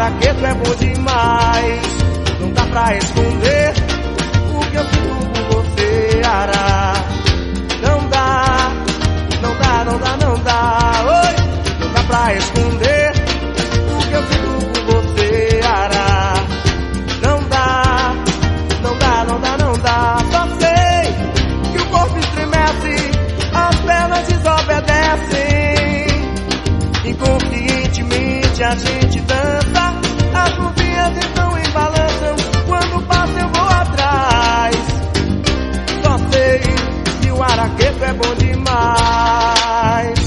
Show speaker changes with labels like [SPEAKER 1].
[SPEAKER 1] araqueto é bom demais. Não dá pra esconder o que eu sinto por você, Ara. Não dá, não dá, não dá, não dá. Oi, não dá pra esconder o que eu sinto por você, Ara. Não dá, não dá, não dá, não dá. Só sei que o corpo estremece, as pernas desobedecem. Inconscientemente a gente dança, as mãozinhas então embalançam. Quando passa eu vou atrás. Só sei que o araqueto é bom demais.